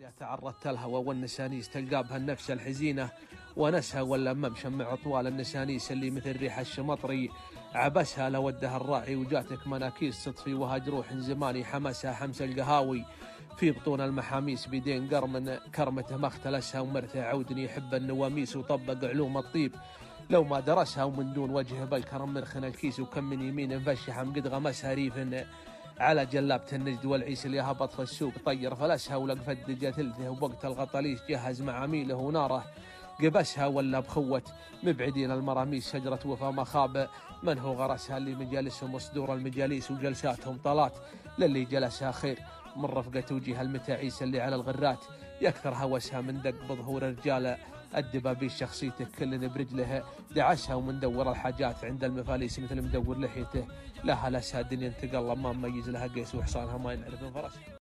إذا تعرضت الهوى والنسانيس تلقى بها النفس الحزينة ونسها ولا مشمع أطوال النسانيس اللي مثل ريح الشمطري عبسها لودها الراعي وجاتك مناكيس تطفي وها جروح زماني حمسها حمس القهاوي في بطون المحاميس بيدين كرمته ما اختلسها ومرته عودني يحب النواميس وطبق علوم الطيب لو ما درسها ومن دون وجه بالكرم مرخن الكيس وكم من يمين مفشحة قد غمسها ريف على جلابة النجد والعيس اللي هبط في السوق طير فلسها ولقفت دجا ثلثه وبوقت الغطاليس جهز معاميله وناره قبسها ولا بخوة مبعدين المراميس شجرة وفا مخاب من هو غرسها اللي مجالسهم وصدور المجاليس وجلساتهم طلات للي جلسها خير من رفقة وجيه المتاعيس اللي على الغرات يكثر هوسها من دق بظهور رجاله الدبابيس شخصيته كل برجله دعسها ومن دور الحاجات عند المفاليس مثل مدور لحيته لها لسها دنيا انتقل ما مميز لها قيس وحصانها ما ينعرف من فرسها.